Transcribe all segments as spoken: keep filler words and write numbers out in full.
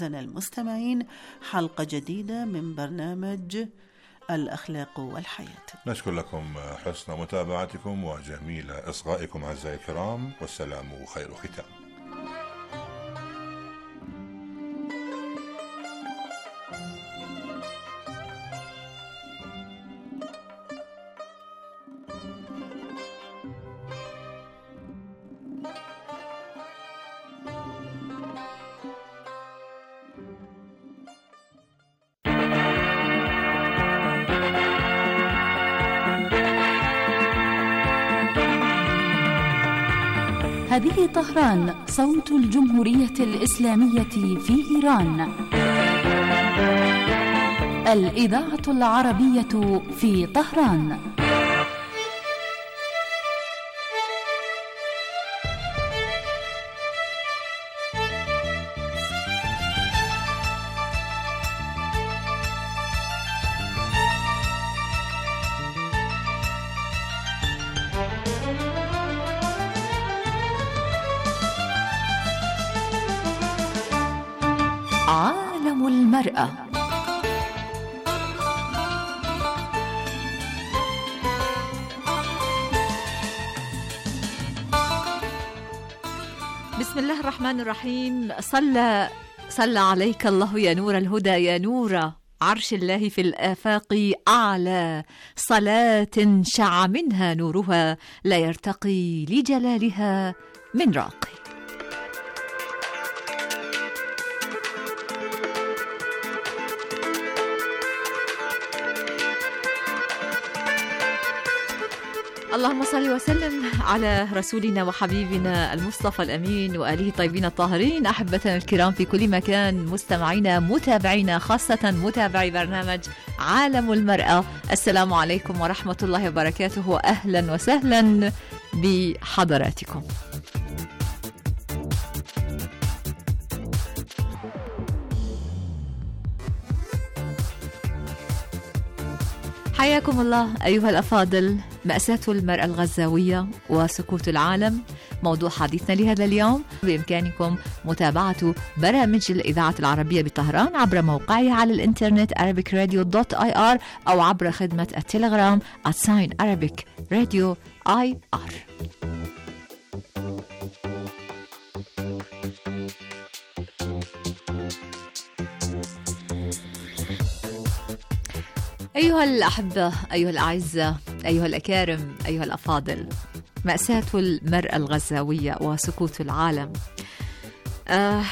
المستمعين حلقة جديدة من برنامج الأخلاق والحياة. نشكر لكم حسن متابعتكم وجميل إصغائكم أعزائي الكرام، والسلام خير ختام. هذه طهران، صوت الجمهورية الإسلامية في إيران. الإذاعة العربية في طهران. عالم المرأة. بسم الله الرحمن الرحيم. صلى صلى عليك الله يا نور الهدى، يا نور عرش الله في الآفاق أعلى، صلاة شع منها نورها لا يرتقي لجلالها من راقي. اللهم صل وسلم على رسولنا وحبيبنا المصطفى الأمين وآله الطيبين الطاهرين. أحبتنا الكرام في كل مكان، مستمعينا متابعينا، خاصة متابعي برنامج عالم المرأة، السلام عليكم ورحمة الله وبركاته، وأهلا وسهلا بحضراتكم. حياكم الله أيها الأفاضل. مأساة المرأة الغزاوية وسكوت العالم موضوع حديثنا لهذا اليوم. بإمكانكم متابعة برامج الإذاعة العربية بطهران عبر موقعها على الإنترنت arabic radio dot i r أو عبر خدمة التليجرام @sign arabic radio I R. أيها الأحبة، أيها الأعزة، أيها الأكارم، أيها الأفاضل، مأساة المرأة الغزاوية وسكوت العالم. آه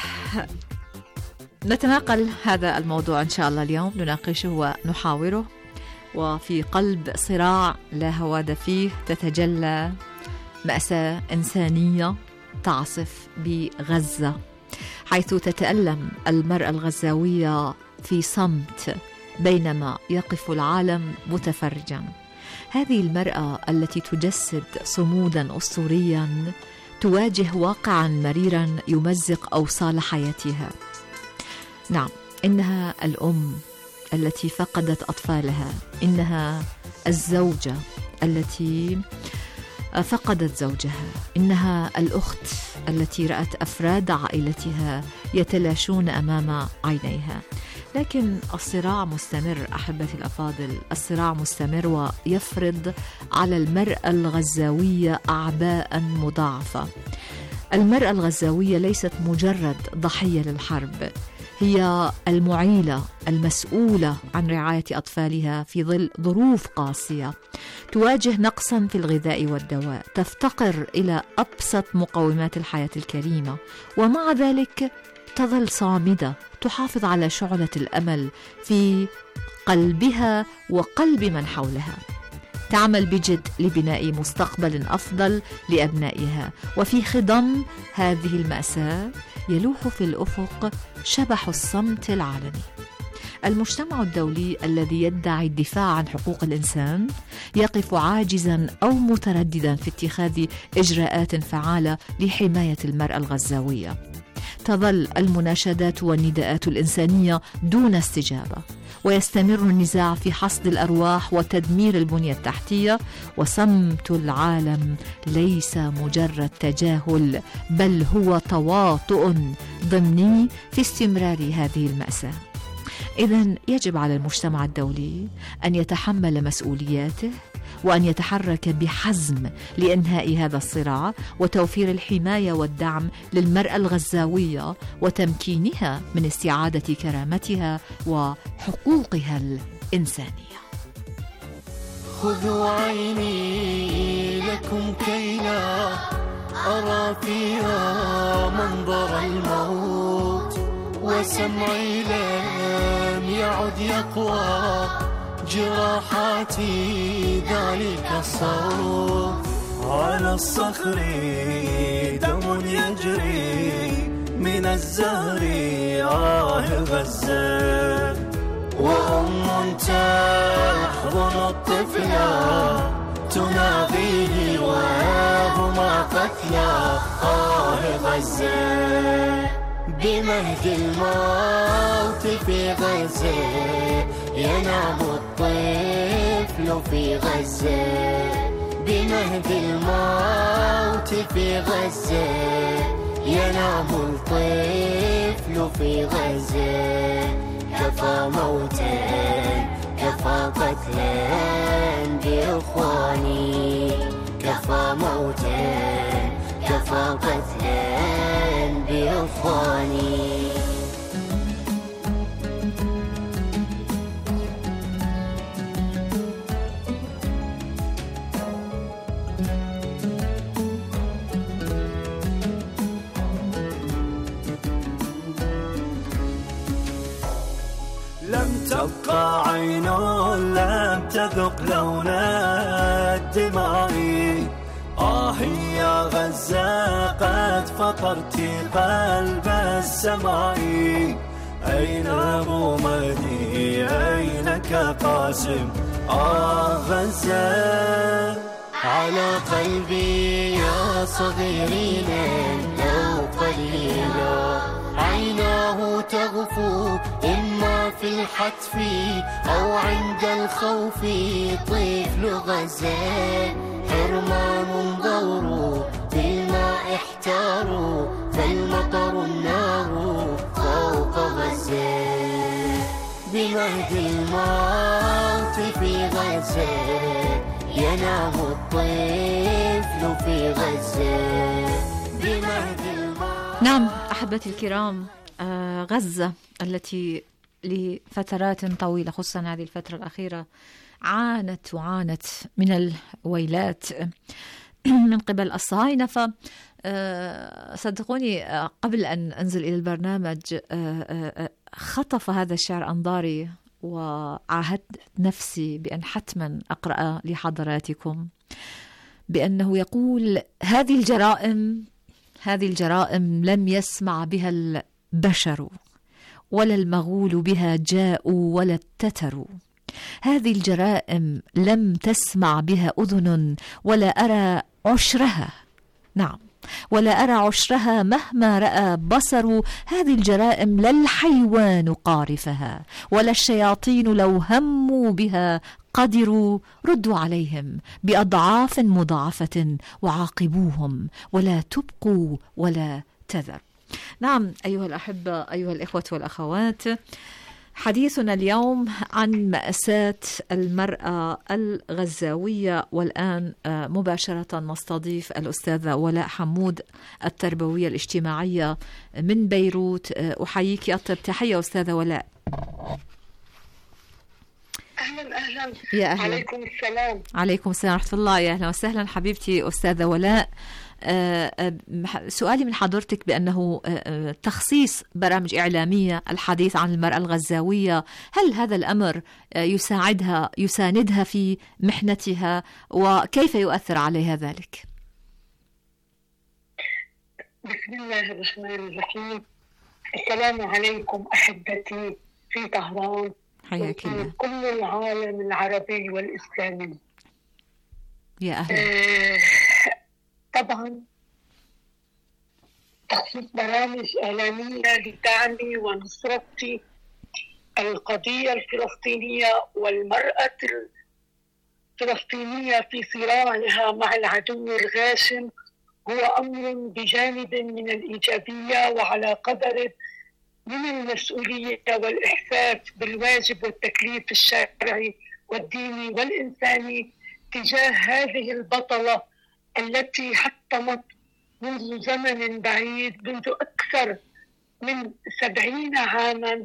نتناقل هذا الموضوع إن شاء الله اليوم، نناقشه ونحاوره، وفي قلب صراع لا هواد فيه تتجلى مأساة إنسانية تعصف بغزة، حيث تتألم المرأة الغزاوية في صمت بينما يقف العالم متفرجا. هذه المرأة التي تجسد صمودا أسطوريا تواجه واقعا مريرا يمزق أوصال حياتها. نعم، إنها الأم التي فقدت أطفالها، إنها الزوجة التي فقدت زوجها، إنها الأخت التي رأت أفراد عائلتها يتلاشون أمام عينيها. لكن الصراع مستمر أحبتي الأفاضل، الصراع مستمر ويفرض على المرأة الغزاوية أعباء مضاعفة. المرأة الغزاوية ليست مجرد ضحية للحرب، هي المعيلة المسؤولة عن رعاية أطفالها في ظل ظروف قاسية، تواجه نقصا في الغذاء والدواء، تفتقر إلى أبسط مقومات الحياة الكريمة، ومع ذلك تظل صامدة، تحافظ على شعلة الأمل في قلبها وقلب من حولها، تعمل بجد لبناء مستقبل أفضل لأبنائها. وفي خضم هذه المأساة يلوح في الأفق شبح الصمت العالمي. المجتمع الدولي الذي يدعي الدفاع عن حقوق الإنسان يقف عاجزا أو مترددا في اتخاذ إجراءات فعالة لحماية المرأة الغزاوية. تظل المناشدات والنداءات الإنسانية دون استجابة، ويستمر النزاع في حصد الأرواح وتدمير البنية التحتية، وصمت العالم ليس مجرد تجاهل بل هو تواطؤ ضمني في استمرار هذه المأساة. إذن يجب على المجتمع الدولي أن يتحمل مسؤولياته وأن يتحرك بحزم لإنهاء هذا الصراع وتوفير الحماية والدعم للمرأة الغزاوية وتمكينها من استعادة كرامتها وحقوقها الإنسانية. خذوا عيني لكم كي لا أرى فيها منظر الموت، وسمعي لم يعد يقوى جراحاتي ذلك الصوت. على الصخر دم يجري من الزهر آه غزة، وأم تحضن الطفل تناديه وهما قتلى آه غزة. بمهد الموت في غزة ينام الطفل في غزة، بمهد الموت في غزة ينام الطفل في غزة. كفى موتا كفى قتلا بإخواني، كفى موتا كفى قتلا بإخواني. لم تبقى عين لم تذق لون الدماء، آه يا غزة قد فطرت قلب السماء. أين أبو مهدي أينك قاسم آه غزة؟ على قلبي يا صغيرين لو قليلا، عيناه تغفو إما في الحتف أو عند الخوف. طفل غزة حرمان دور بالماء احتاروا، فالمطر النار فوق غزة. بمهد الموت في غزة ينام الطفل في غزة، بمهد الموت. نعم أحبتي الكرام، آه غزة التي لفترات طويلة خصوصا هذه الفترة الأخيرة عانت وعانت من الويلات من قبل الصهاينة. فصدقوني قبل أن أنزل إلى البرنامج خطف هذا الشعر أنظاري، وعاهدت نفسي بأن حتما أقرأ لحضراتكم بأنه يقول: هذه الجرائم هذه الجرائم لم يسمع بها البشر، ولا المغول بها جاءوا ولا ابتتروا. هذه الجرائم لم تسمع بها أذن، ولا أرى عشرها. نعم، ولا أرى عشرها مهما رأى بصر. هذه الجرائم لا الحيوان قارفها، ولا الشياطين لو هموا بها قدروا. ردوا عليهم بأضعاف مضاعفة وعاقبوهم، ولا تبقوا ولا تذر. نعم أيها الأحبة، أيها الإخوة والأخوات، حديثنا اليوم عن مأساة المرأة الغزاوية. والآن مباشرة نستضيف الأستاذة ولاء حمود، التربوية الاجتماعية من بيروت. أحييك أطيب تحية أستاذة ولاء. أهلا أهلا. يا أهلا. عليكم السلام. عليكم السلام ورحمة الله. يا أهلا وسهلا حبيبتي أستاذة ولاء. سؤالي من حضرتك بأنه تخصيص برامج إعلامية الحديث عن المرأة الغزاوية، هل هذا الأمر يساعدها يساندها في محنتها، وكيف يؤثر عليها ذلك؟ بسم الله الرحمن الرحيم. السلام عليكم أحبتي في طهران، حياك الله. كل العالم العربي والإسلامي. يا أهلا. آه طبعا تخصيص برامج إعلامية لدعم ونصرة القضية الفلسطينية والمرأة الفلسطينية في صراعها مع العدو الغاشم هو أمر بجانب من الإيجابية وعلى قدر من المسؤولية والإحساس بالواجب والتكليف الشرعي والديني والإنساني تجاه هذه البطلة التي حطمت منذ زمن بعيد، منذ أكثر من سبعين عاما،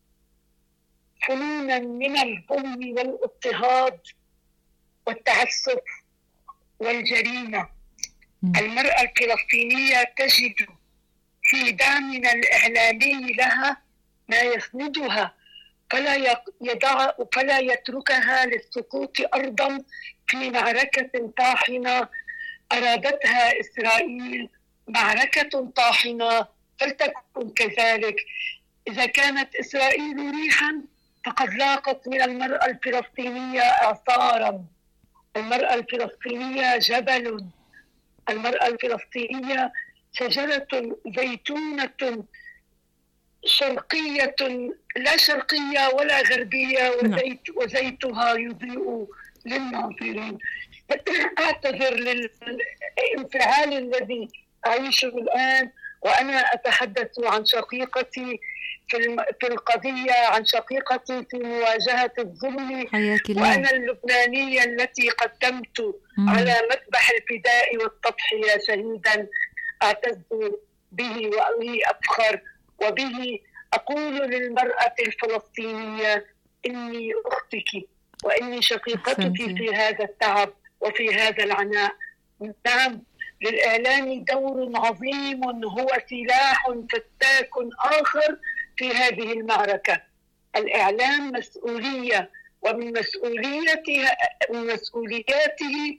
حلولا من الظلم والاضطهاد والتعسف والجريمة. المرأة الفلسطينية تجد في دعمنا الإعلامي لها ما يسندها، فلا يدع فلا يتركها للسقوط أرضا في معركة طاحنة أرادتها إسرائيل. معركة طاحنة فلتكن كذلك. إذا كانت إسرائيل ريحا فقد لاقت من المرأة الفلسطينية إعصارا. المرأة الفلسطينية جبل، المرأة الفلسطينية شجرة زيتونة شرقية لا شرقية ولا غربية، وزيت وزيتها يضيء للناظرين. أعتذر للانفعال الذي أعيشه الآن وأنا أتحدث عن شقيقتي في القضية، عن شقيقتي في مواجهة الظلم، وأنا اللبنانية التي قدمت مم. على مذبح الفداء والتضحية شهيدا أعتز به وأبي أفخر وبه. أقول للمرأة الفلسطينية إني أختك وإني شقيقتك في هذا التعب وفي هذا العناء. نعم، للإعلام دور عظيم، هو سلاح فتاك آخر في هذه المعركة. الإعلام مسؤولية، ومن مسؤوليته من مسؤولياته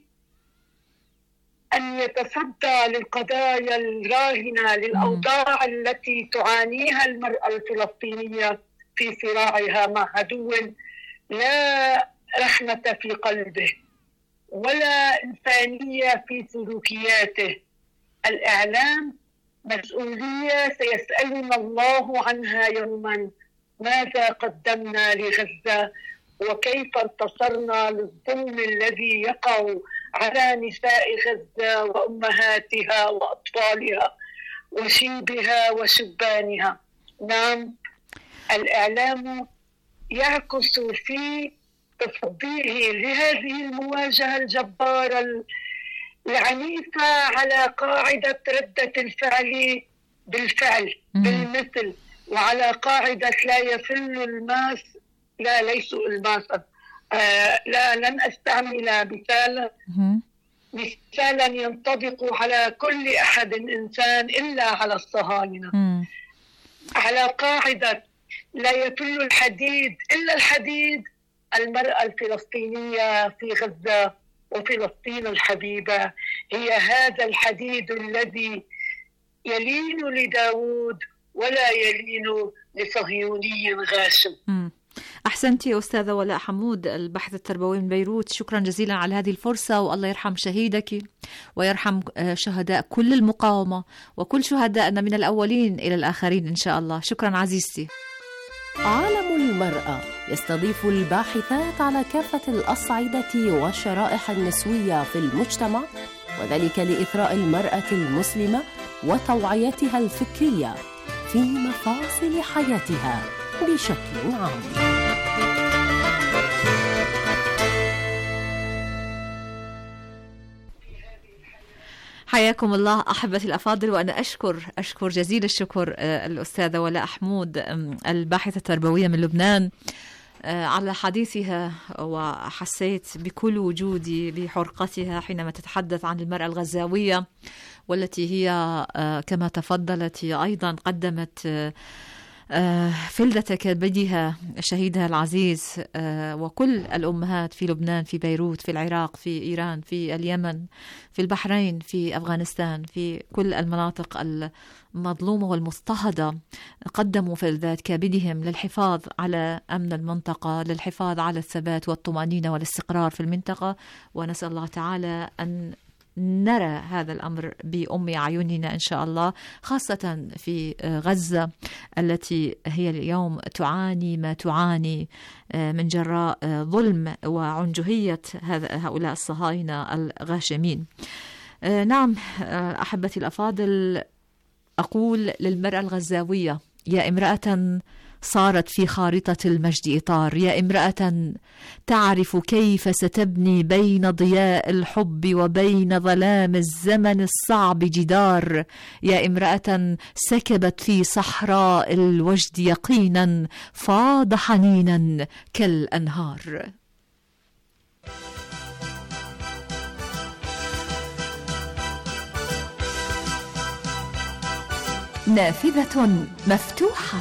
أن يتصدى للقضايا الراهنة، للأوضاع التي تعانيها المرأة الفلسطينية في صراعها مع عدو لا رحمة في قلبه ولا إنسانية في سلوكياته. الإعلام مسؤولية سيسألنا الله عنها يوما. ماذا قدمنا لغزة وكيف انتصرنا للظلم الذي يقع على نساء غزة وأمهاتها وأطفالها وشيبها وشبانها. نعم، الإعلام يعكس في تصديه لهذه المواجهة الجبارة العنيفة على قاعدة ردة الفعل بالفعل بالمثل، وعلى قاعدة لا يفل الماس لا ليس الماسا. آه لا لن أستعمل مثالا مثالا ينطبق على كل أحد إنسان إلا على الصهاينة. على قاعدة لا يفل الحديد إلا الحديد. المرأة الفلسطينية في غزة وفلسطين الحبيبة هي هذا الحديد الذي يلين لداود ولا يلين لصهيوني غاشم. مم. أحسنتي أستاذة ولاء حمود، الباحث التربوي من بيروت. شكرا جزيلا على هذه الفرصة، والله يرحم شهيدك ويرحم شهداء كل المقاومة وكل شهدائنا من الأولين إلى الآخرين إن شاء الله. شكرا عزيزتي. عالم المرأة يستضيف الباحثات على كافة الأصعدة والشرائح النسوية في المجتمع، وذلك لإثراء المرأة المسلمة وتوعيتها الفكرية في مفاصل حياتها بشكل عام. حياكم الله أحبتي الأفاضل، وأنا أشكر أشكر جزيل الشكر الأستاذة ولاء حمود الباحثة التربوية من لبنان على حديثها، وحسيت بكل وجودي بحرقتها حينما تتحدث عن المرأة الغزاوية، والتي هي كما تفضلت أيضا قدمت فلذة كبدها شهيدها العزيز، وكل الأمهات في لبنان، في بيروت، في العراق، في إيران، في اليمن، في البحرين، في أفغانستان، في كل المناطق المظلومة والمضطهدة، قدموا فلذات كبدهم للحفاظ على أمن المنطقة، للحفاظ على الثبات والطمأنينة والاستقرار في المنطقة. ونسأل الله تعالى أن نرى هذا الأمر بأم أعيننا إن شاء الله، خاصة في غزة التي هي اليوم تعاني ما تعاني من جراء ظلم وعنجهية هؤلاء الصهاينة الغاشمين. نعم أحبتي الأفاضل، أقول للمرأة الغزاوية: يا امرأة صارت في خارطة المجد إطار، يا امرأة تعرف كيف ستبني بين ضياء الحب وبين ظلام الزمن الصعب جدار، يا امرأة سكبت في صحراء الوجد يقينا فاض حنينا كالأنهار. نافذة مفتوحة.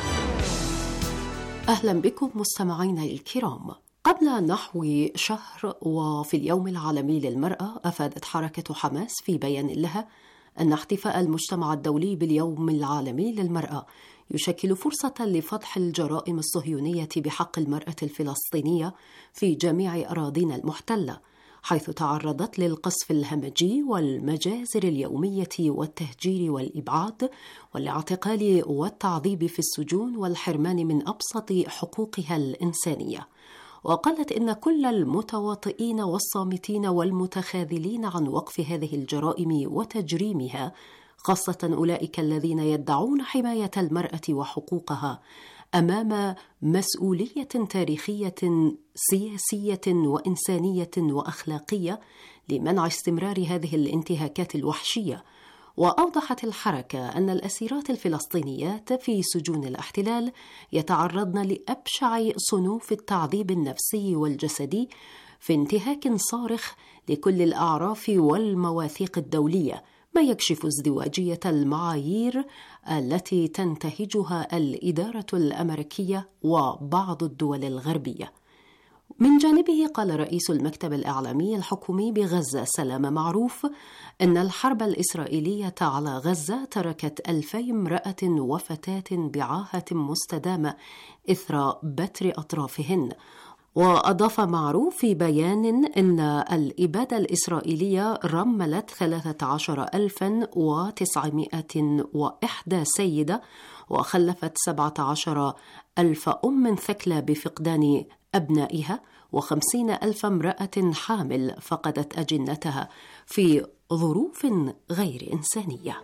أهلا بكم مستمعينا الكرام. قبل نحو شهر وفي اليوم العالمي للمرأة، أفادت حركة حماس في بيان لها أن احتفاء المجتمع الدولي باليوم العالمي للمرأة يشكل فرصة لفضح الجرائم الصهيونية بحق المرأة الفلسطينية في جميع أراضينا المحتلة، حيث تعرضت للقصف الهمجي والمجازر اليومية والتهجير والإبعاد والاعتقال والتعذيب في السجون والحرمان من أبسط حقوقها الإنسانية. وقالت إن كل المتواطئين والصامتين والمتخاذلين عن وقف هذه الجرائم وتجريمها، خاصة أولئك الذين يدعون حماية المرأة وحقوقها، أمام مسؤولية تاريخية سياسية وإنسانية وأخلاقية لمنع استمرار هذه الانتهاكات الوحشية. وأوضحت الحركة أن الأسيرات الفلسطينيات في سجون الاحتلال يتعرضن لأبشع صنوف التعذيب النفسي والجسدي في انتهاك صارخ لكل الأعراف والمواثيق الدولية، ما يكشف ازدواجية المعايير التي تنتهجها الإدارة الأمريكية وبعض الدول الغربية. من جانبه قال رئيس المكتب الإعلامي الحكومي بغزة سلام معروف أن الحرب الإسرائيلية على غزة تركت ألفي امرأة وفتاة بعاهة مستدامة إثر بتر أطرافهن. وأضاف معروف في بيان أن الإبادة الإسرائيلية رملت ثلاثة عشر ألفا وتسعمائة وإحدى سيدة، وخلفت سبعة عشر ألف أم ثكلى بفقدان أبنائها، وخمسين ألف امرأة حامل فقدت أجنتها في ظروف غير إنسانية.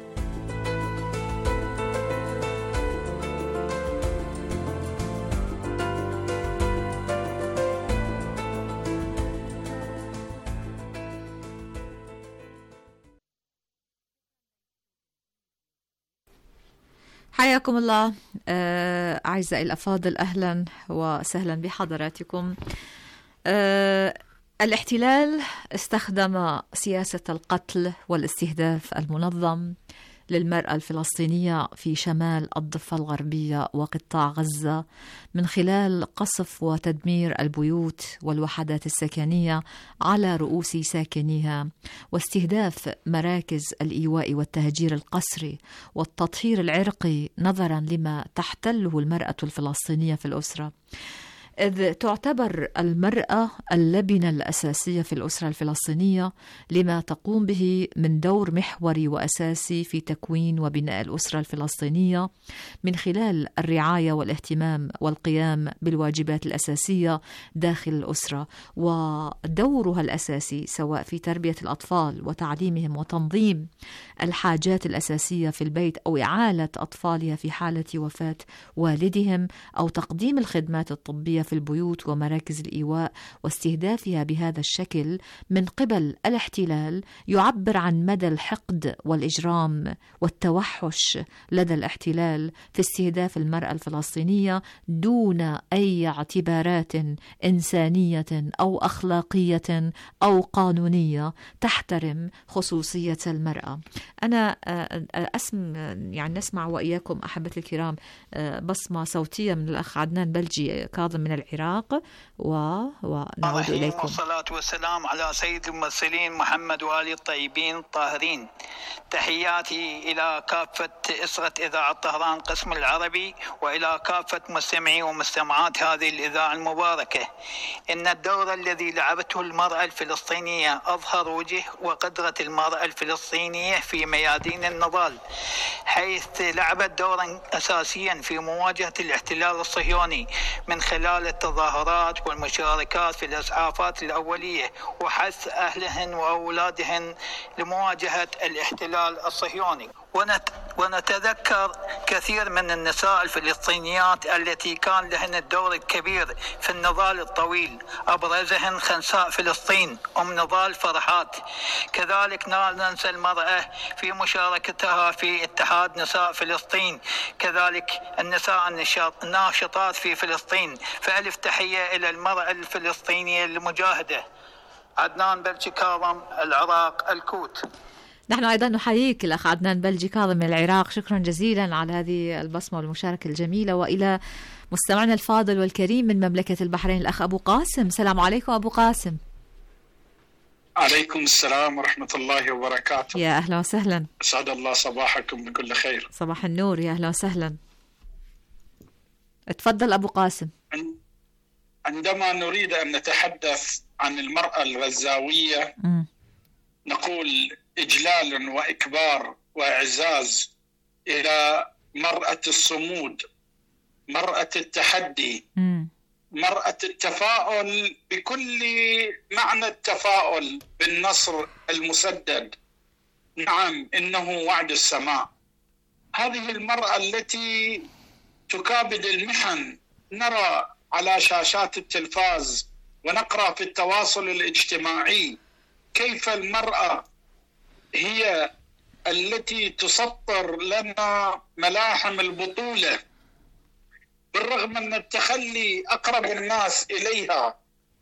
حياكم الله آه، أعزائي الأفاضل، أهلا وسهلا بحضراتكم. آه، الاحتلال استخدم سياسة القتل والاستهداف المنظم للمرأة الفلسطينية في شمال الضفة الغربية وقطاع غزة من خلال قصف وتدمير البيوت والوحدات السكنية على رؤوس ساكنيها، واستهداف مراكز الإيواء والتهجير القسري والتطهير العرقي نظرا لما تحتله المرأة الفلسطينية في الأسرة، إذ تعتبر المرأة اللبنة الأساسية في الأسرة الفلسطينية لما تقوم به من دور محوري وأساسي في تكوين وبناء الأسرة الفلسطينية من خلال الرعاية والاهتمام والقيام بالواجبات الأساسية داخل الأسرة، ودورها الأساسي سواء في تربية الأطفال وتعليمهم وتنظيم الحاجات الأساسية في البيت، أو إعالة أطفالها في حالة وفاة والدهم، أو تقديم الخدمات الطبية في البيوت ومراكز الإيواء، واستهدافها بهذا الشكل من قبل الاحتلال يعبر عن مدى الحقد والإجرام والتوحش لدى الاحتلال في استهداف المرأة الفلسطينية دون أي اعتبارات إنسانية أو أخلاقية أو قانونية تحترم خصوصية المرأة. أنا أسم يعني نسمع وإياكم أحبتي الكرام بصمة صوتية من الأخ عدنان بلجي كاظم من العراق و... ونعود إليكم. والصلاة والسلام على سيد المرسلين محمد وآله الطيبين الطاهرين. تحياتي إلى كافة أسرة إذاعة طهران قسم العربي وإلى كافة مستمعي ومستمعات هذه الإذاعة المباركة. إن الدور الذي لعبته المرأة الفلسطينية أظهر وجه وقدرة المرأة الفلسطينية في ميادين النضال، حيث لعبت دورا أساسيا في مواجهة الاحتلال الصهيوني من خلال التظاهرات والمشاركات في الإسعافات الأولية وحث أهلهن وأولادهن لمواجهة الاحتلال الصهيوني. ونت ونتذكر كثير من النساء الفلسطينيات التي كان لهن الدور الكبير في النضال الطويل، أبرزهن خنساء فلسطين أم نضال فرحات. كذلك لا ننسى المرأة في مشاركتها في اتحاد نساء فلسطين، كذلك النساء الناشطات في فلسطين. فألف تحية إلى المرأة الفلسطينية المجاهدة. عدنان بلجي كاظم، العراق، الكوت. نحن أيضا نحييك الأخ عدنان بلجي كاظم من العراق، شكرا جزيلا على هذه البصمة والمشاركة الجميلة. وإلى مستمعنا الفاضل والكريم من مملكة البحرين الأخ أبو قاسم. السلام عليكم أبو قاسم. عليكم السلام ورحمة الله وبركاته. يا أهلا وسهلا. أسعد الله صباحكم بكل خير. صباح النور، يا أهلا وسهلا. اتفضل أبو قاسم. عندما نريد أن نتحدث عن المرأة الغزاوية م. نقول إجلال وإكبار وإعزاز إلى مرأة الصمود، مرأة التحدي، م. مرأة التفاؤل بكل معنى التفاؤل بالنصر المسدد. نعم، إنه وعد السماء. هذه المرأة التي تكابد المحن، نرى على شاشات التلفاز ونقرأ في التواصل الاجتماعي كيف المرأة هي التي تسطر لنا ملاحم البطولة، بالرغم من التخلي أقرب الناس إليها.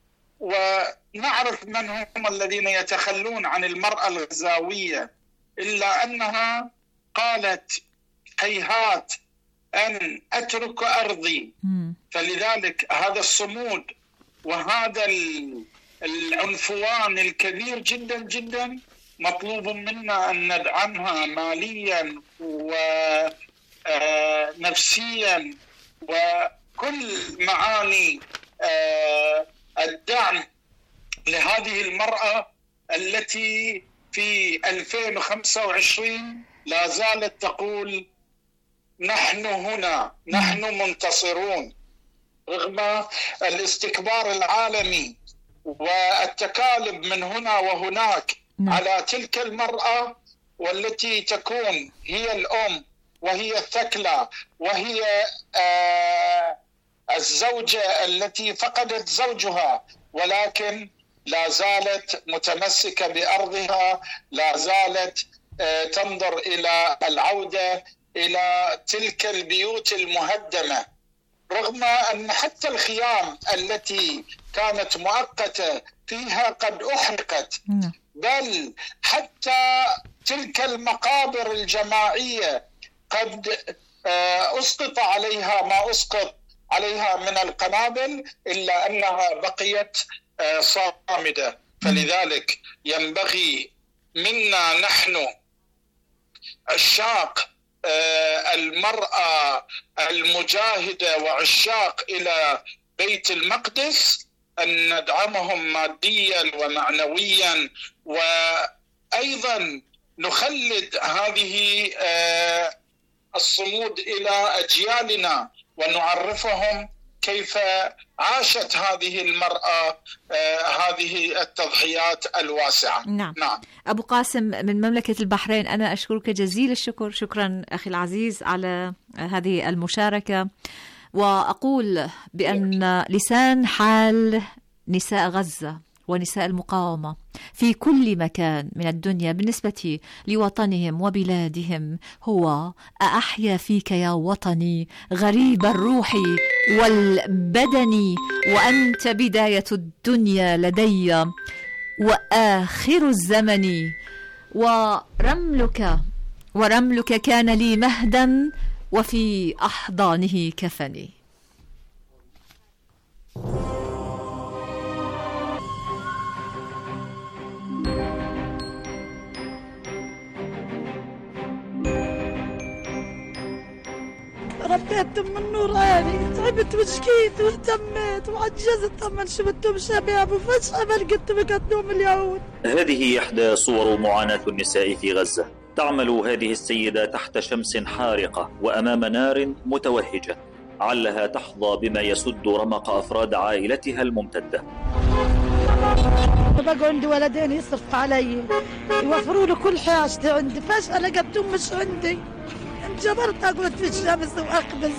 ونعرف من هم الذين يتخلون عن المرأة الغزاوية، إلا أنها قالت هيهات أن أترك أرضي. فلذلك هذا الصمود وهذا العنفوان الكبير جدا جدا مطلوب منا أن ندعمها ماليا ونفسيا وكل معاني الدعم لهذه المرأة التي في ألفين وخمسة وعشرين لا زالت تقول نحن هنا، نحن منتصرون، رغم الاستكبار العالمي والتكالب من هنا وهناك على تلك المرأة، والتي تكون هي الأم وهي الثكلى وهي آه الزوجة التي فقدت زوجها، ولكن لا زالت متمسكة بأرضها، لا زالت آه تنظر إلى العودة إلى تلك البيوت المهدمة، رغم أن حتى الخيام التي كانت مؤقتة فيها قد أحرقت، بل حتى تلك المقابر الجماعية قد أسقط عليها ما أسقط عليها من القنابل، إلا أنها بقيت صامدة. فلذلك ينبغي منا نحن عشاق المرأة المجاهدة وعشاق إلى بيت المقدس أن ندعمهم ماديا ومعنويا، وأيضا نخلد هذه الصمود إلى أجيالنا ونعرفهم كيف عاشت هذه المرأة هذه التضحيات الواسعة. نعم. نعم. أبو قاسم من مملكة البحرين، أنا أشكرك جزيل الشكر. شكرا أخي العزيز على هذه المشاركة، وأقول بأن لسان حال نساء غزة ونساء المقاومة في كل مكان من الدنيا بالنسبة لوطنهم وبلادهم هو أحيا فيك يا وطني غريب الروح والبدن، وأنت بداية الدنيا لدي وآخر الزمن، ورملك ورملك كان لي مهدا وفي أحضانه كفني. ربيت من النوراني، تعبت وشكيت واهتميت وعجزت أما شفتهم شباب وفجأة ما لقيت بقدهم اليهود. هذه إحدى صور معاناة النساء في غزة. تعمل هذه السيدة تحت شمس حارقة وأمام نار متوهجة، علها تحظى بما يسد رمق أفراد عائلتها الممتدة. بقى عندي ولدين يصرف علي، يوفروا له كل حاجتي عندي، فجأة لقيتهم مش عندي، انجبرت أقعد في الشمس وأخبز.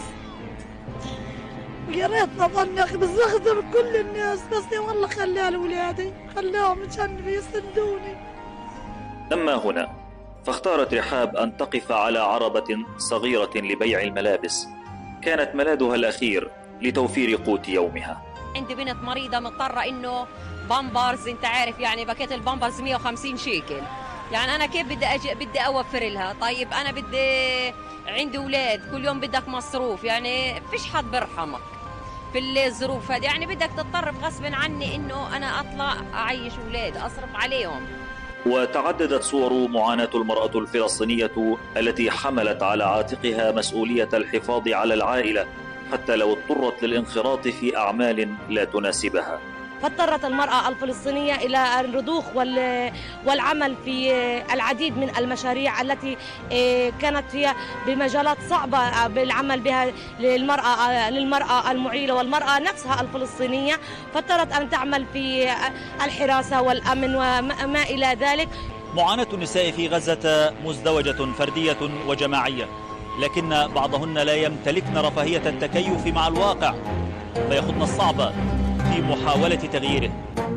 يا ريت أظل أخبز وأخدم كل الناس، بس يا والله خليها لأولادي، خليهم جنبي يسندوني. أما هنا فاختارت رحاب أن تقف على عربة صغيرة لبيع الملابس، كانت ملاذها الأخير لتوفير قوت يومها. عندي بنت مريضة مضطرة إنه بامبرز، أنت عارف يعني باكيت البامبرز مية وخمسين شيكل، يعني أنا كيف بدي أجي بدي أوفر لها؟ طيب أنا بدي عندي أولاد كل يوم بدك مصروف، يعني فيش حد برحمك في الظروف هذه، يعني بدك تضطر غصب عني إنه أنا أطلع أعيش أولاد أصرف عليهم. وتعددت صور معاناة المرأة الفلسطينية التي حملت على عاتقها مسؤولية الحفاظ على العائلة حتى لو اضطرت للانخراط في أعمال لا تناسبها. فاضطرت المرأة الفلسطينية إلى الرضوخ والعمل في العديد من المشاريع التي كانت هي بمجالات صعبة بالعمل بها للمرأة للمرأة المعيلة والمرأة نفسها الفلسطينية، فاضطرت أن تعمل في الحراسة والأمن وما إلى ذلك. معاناة النساء في غزة مزدوجة فردية وجماعية، لكن بعضهن لا يمتلكن رفاهية التكيف مع الواقع فيخضن الصعب في محاولة تغييره.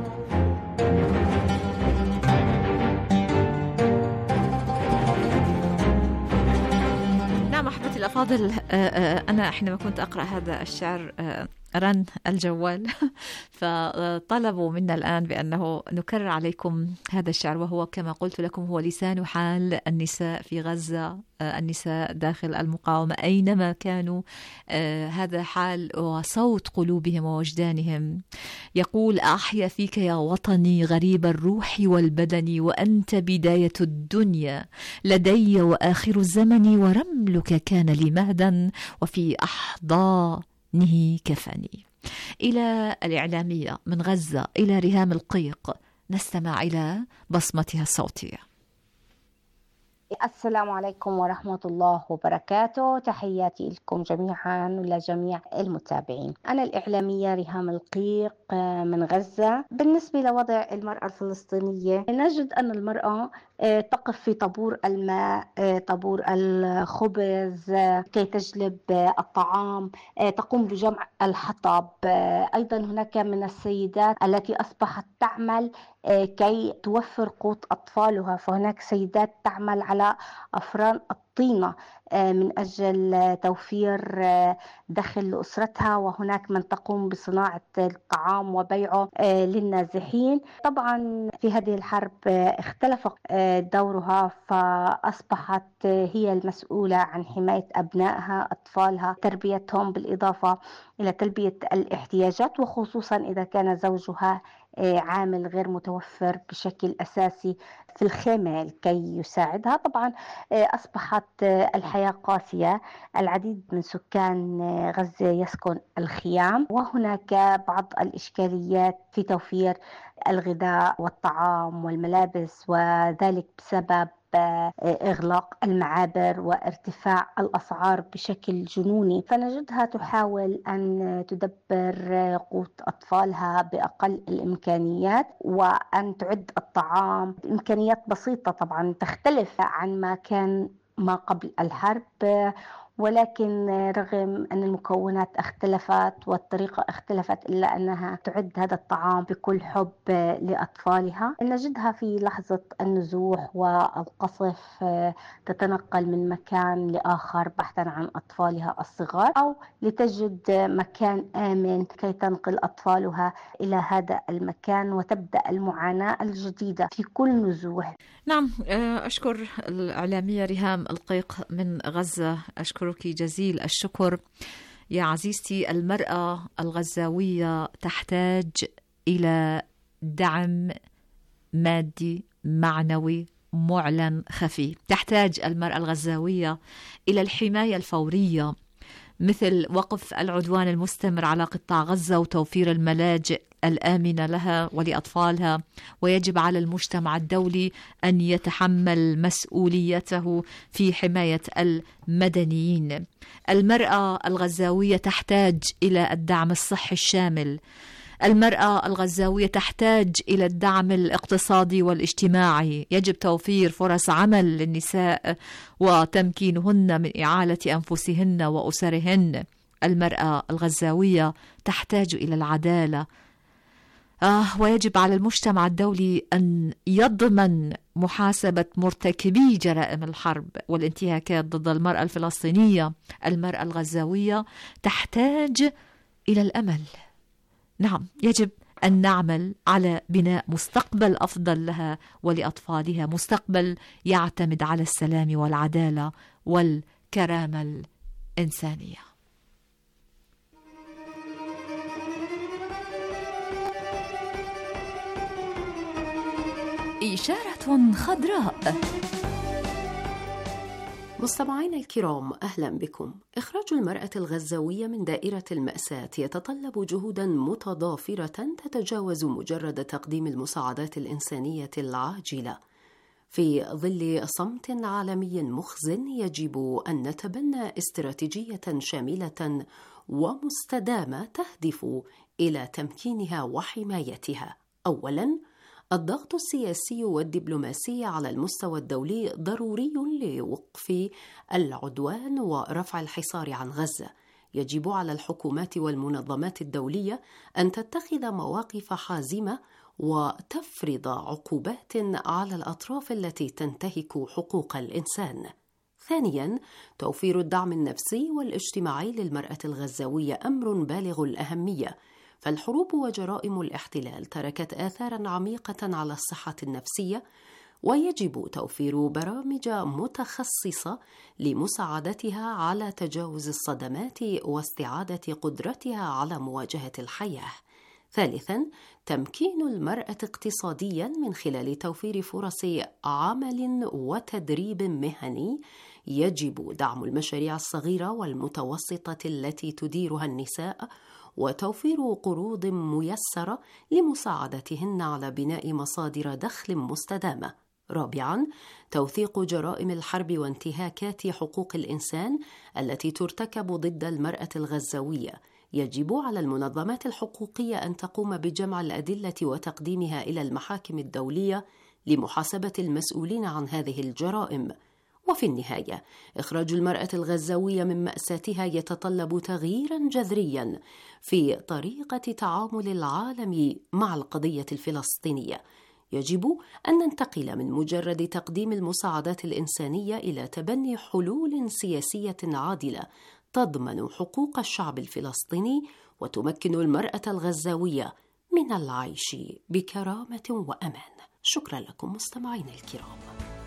نعم أحبتي الأفاضل، أنا حينما كنت أقرأ هذا الشعر رن الجوال فطلبوا منا الآن بأنه نكرر عليكم هذا الشعر، وهو كما قلت لكم هو لسان حال النساء في غزة، النساء داخل المقاومة أينما كانوا، هذا حال وصوت قلوبهم ووجدانهم. يقول: أحيا فيك يا وطني غريب الروح والبدن، وأنت بداية الدنيا لدي وآخر الزمن، ورملك كان لي مهدا وفي أحضانه كفني. إلى الإعلامية من غزة، إلى ريهام القيق، نستمع إلى بصمتها الصوتية. السلام عليكم ورحمة الله وبركاته، تحياتي لكم جميعا ولجميع المتابعين. أنا الإعلامية ريهام القيق من غزة. بالنسبة لوضع المرأة الفلسطينية، نجد أن المرأة تقف في طابور الماء، طابور الخبز كي تجلب الطعام، تقوم بجمع الحطب. أيضا هناك من السيدات التي أصبحت تعمل كي توفر قوت أطفالها، فهناك سيدات تعمل على أفران الطينة من أجل توفير دخل لأسرتها، وهناك من تقوم بصناعة الطعام وبيعه للنازحين. طبعا في هذه الحرب اختلف دورها، فأصبحت هي المسؤولة عن حماية أبنائها أطفالها، تربيتهم، بالإضافة إلى تلبية الاحتياجات، وخصوصا إذا كان زوجها عامل غير متوفر بشكل أساسي في الخيمة لكي يساعدها. طبعا أصبحت الحياة قاسية، العديد من سكان غزة يسكن الخيام، وهناك بعض الإشكاليات في توفير الغذاء والطعام والملابس، وذلك بسبب إغلاق المعابر وارتفاع الأسعار بشكل جنوني. فنجدها تحاول أن تدبر قوت أطفالها بأقل الإمكانيات، وأن تعد الطعام بإمكانيات بسيطة، طبعا تختلف عن ما كان ما قبل الحرب، ولكن رغم أن المكونات اختلفت والطريقة اختلفت إلا أنها تعد هذا الطعام بكل حب لأطفالها. نجدها في لحظة النزوح والقصف تتنقل من مكان لآخر بحثا عن أطفالها الصغار، أو لتجد مكان آمن كي تنقل أطفالها إلى هذا المكان، وتبدأ المعاناة الجديدة في كل نزوح. نعم، أشكر الإعلامية ريهام القيق من غزة، أشكرك جزيل الشكر. يا عزيزتي، المرأة الغزاوية تحتاج إلى دعم مادي معنوي معلن خفي. تحتاج المرأة الغزاوية إلى الحماية الفورية، مثل وقف العدوان المستمر على قطاع غزة وتوفير الملاجئ الآمنة لها ولأطفالها. ويجب على المجتمع الدولي أن يتحمل مسؤوليته في حماية المدنيين. المرأة الغزاوية تحتاج إلى الدعم الصحي الشامل. المرأة الغزاوية تحتاج إلى الدعم الاقتصادي والاجتماعي. يجب توفير فرص عمل للنساء وتمكينهن من إعالة أنفسهن وأسرهن. المرأة الغزاوية تحتاج إلى العدالة. آه ويجب على المجتمع الدولي أن يضمن محاسبة مرتكبي جرائم الحرب والانتهاكات ضد المرأة الفلسطينية. المرأة الغزاوية تحتاج إلى الأمل. نعم، يجب أن نعمل على بناء مستقبل أفضل لها ولأطفالها، مستقبل يعتمد على السلام والعدالة والكرامة الإنسانية. إشارة خضراء. مستمعينا الكرام، أهلا بكم. إخراج المرأة الغزاوية من دائرة المأساة يتطلب جهودا متضافرة تتجاوز مجرد تقديم المساعدات الإنسانية العاجلة. في ظل صمت عالمي مخزن يجب أن نتبنى استراتيجية شاملة ومستدامة تهدف إلى تمكينها وحمايتها. أولاً، الضغط السياسي والدبلوماسي على المستوى الدولي ضروري لوقف العدوان ورفع الحصار عن غزة. يجب على الحكومات والمنظمات الدولية أن تتخذ مواقف حازمة وتفرض عقوبات على الأطراف التي تنتهك حقوق الإنسان. ثانياً، توفير الدعم النفسي والاجتماعي للمرأة الغزاوية أمر بالغ الأهمية، فالحروب وجرائم الاحتلال تركت آثاراً عميقة على الصحة النفسية، ويجب توفير برامج متخصصة لمساعدتها على تجاوز الصدمات واستعادة قدرتها على مواجهة الحياة. ثالثاً، تمكين المرأة اقتصادياً من خلال توفير فرص عمل وتدريب مهني. يجب دعم المشاريع الصغيرة والمتوسطة التي تديرها النساء، وتوفير قروض ميسرة لمساعدتهن على بناء مصادر دخل مستدامة. رابعاً، توثيق جرائم الحرب وانتهاكات حقوق الإنسان التي ترتكب ضد المرأة الغزاوية. يجب على المنظمات الحقوقية أن تقوم بجمع الأدلة وتقديمها إلى المحاكم الدولية لمحاسبة المسؤولين عن هذه الجرائم. وفي النهاية، إخراج المرأة الغزاوية من مأساتها يتطلب تغييراً جذرياً في طريقة تعامل العالم مع القضية الفلسطينية. يجب أن ننتقل من مجرد تقديم المساعدات الإنسانية إلى تبني حلول سياسية عادلة تضمن حقوق الشعب الفلسطيني وتمكن المرأة الغزاوية من العيش بكرامة وأمان. شكراً لكم مستمعينا الكرام.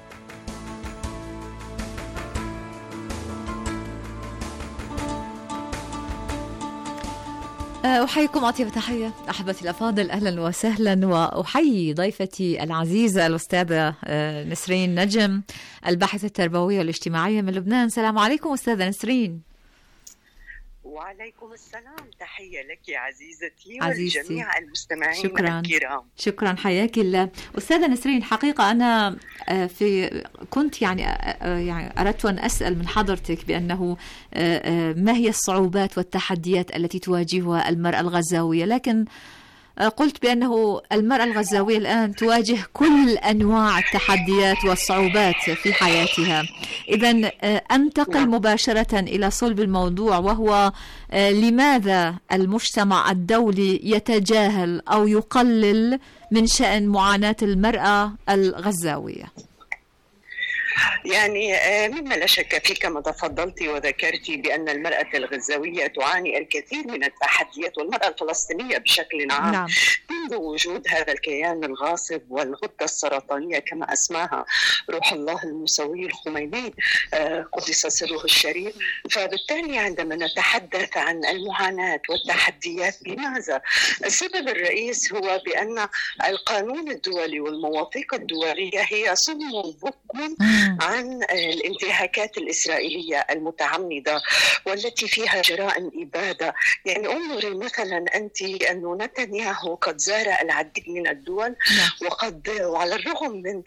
أحييكم أطيب تحية أحبتي الأفاضل، أهلا وسهلا، وأحيي ضيفتي العزيزة الأستاذة نسرين نجم، الباحثة التربوية والاجتماعية من لبنان. السلام عليكم أستاذة نسرين. وعليكم السلام، تحية لك يا عزيزتي, عزيزتي. والجميع المستمعين شكرا. الكرام. شكرا، حياك الله. أستاذة نسرين، حقيقة أنا في كنت يعني يعني أردت أن أسأل من حضرتك بأنه ما هي الصعوبات والتحديات التي تواجهها المرأة الغزاوية، لكن قلت بأنه المرأة الغزاوية الآن تواجه كل أنواع التحديات والصعوبات في حياتها. إذن أنتقل مباشرة إلى صلب الموضوع، وهو لماذا المجتمع الدولي يتجاهل أو يقلل من شأن معاناة المرأة الغزاوية؟ يعني مما لا شك فيه كما تفضلت وذكرت بأن المرأة الغزاوية تعاني الكثير من التحديات، والمرأة الفلسطينية بشكل عام نعم. منذ وجود هذا الكيان الغاصب والغدة السرطانية كما أسماها روح الله المسوي الخميني قدس سره الشريف. فبالتالي عندما نتحدث عن المعاناة والتحديات، لماذا؟ السبب الرئيس هو بأن القانون الدولي والمواثيق الدولية هي صم بكم عن الانتهاكات الإسرائيلية المتعمدة والتي فيها جرائم إبادة. يعني انظري مثلا أنت أن نتنياهو قد زار العديد من الدول وقد وعلى الرغم من